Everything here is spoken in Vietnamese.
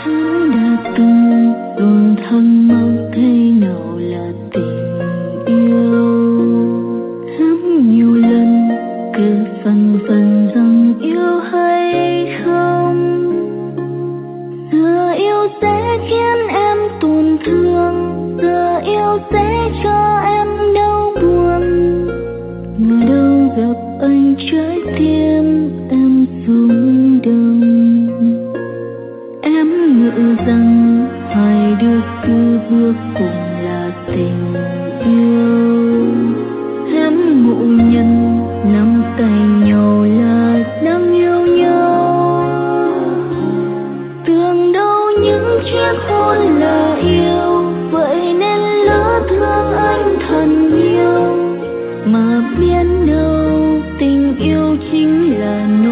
tháng đã từng luôn thắc mắc thế nào là tình yêu. Lắm nhiều lần cứ phân vân rằng yêu hay không. Giờ yêu sẽ khiến em tổn thương, giờ yêu sẽ cho em đau buồn. Ngờ đâu gặp anh trái tim em rung động. Em ngỡ rằng hai đứa cứ bước cùng là tình yêu. Em ngộ nhận nắm tay nhau là đang yêu nhau. Tưởng đâu những chiếc hôn là yêu, vậy nên lỡ thương anh thật nhiều. Mà biết đâu tình yêu chính là